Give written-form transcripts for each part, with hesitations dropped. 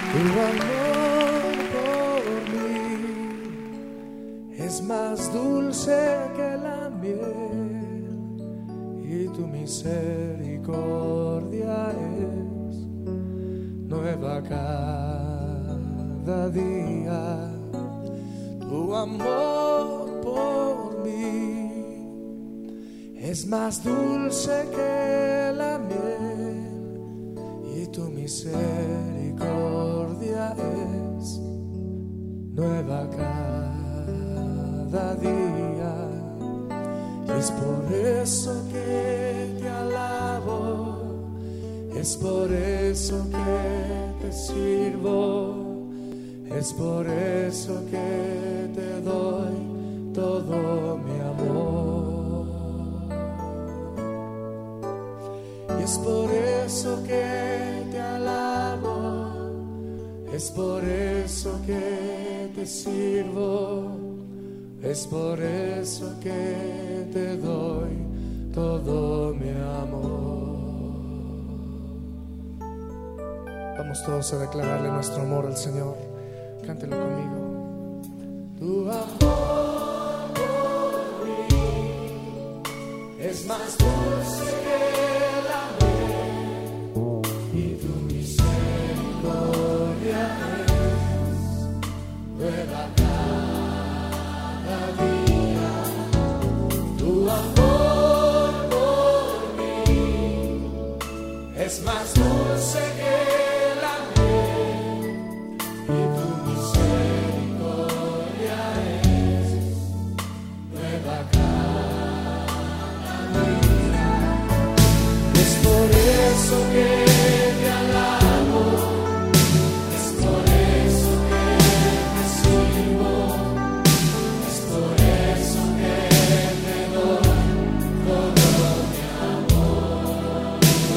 Tu amor por mí es más dulce que la miel y tu misericordia es nueva cada día. Tu amor por mí es más dulce que la miel y tu misericordia es nueva cada día. Y es por eso que te alabo, es por eso que te sirvo, es por eso que te doy todo mi amor. Y es por eso que te alabo, es por eso que te sirvo, es por eso que te doy todo mi amor. Vamos todos a declararle nuestro amor al Señor. Cántelo conmigo. Tu amor por mí es más dulce que la miel y tu misericordia es nueva cada día. Tu amor por mí es más dulce que la miel y tu misericordia es nueva cada día. Es por eso que te alabo, es por eso que te sirvo, es por eso que te doy todo mi amor.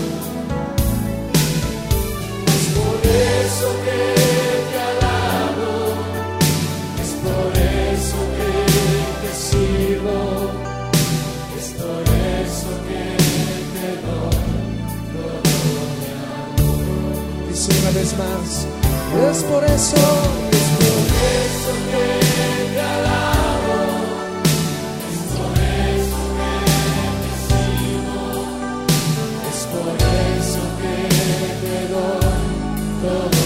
Es por eso que te alabo, es por eso que te sirvo, es por eso que te doy todo mi amor. Dice una vez más, es por eso que te alabo, es por eso que te sirvo, es por eso que te doy todo.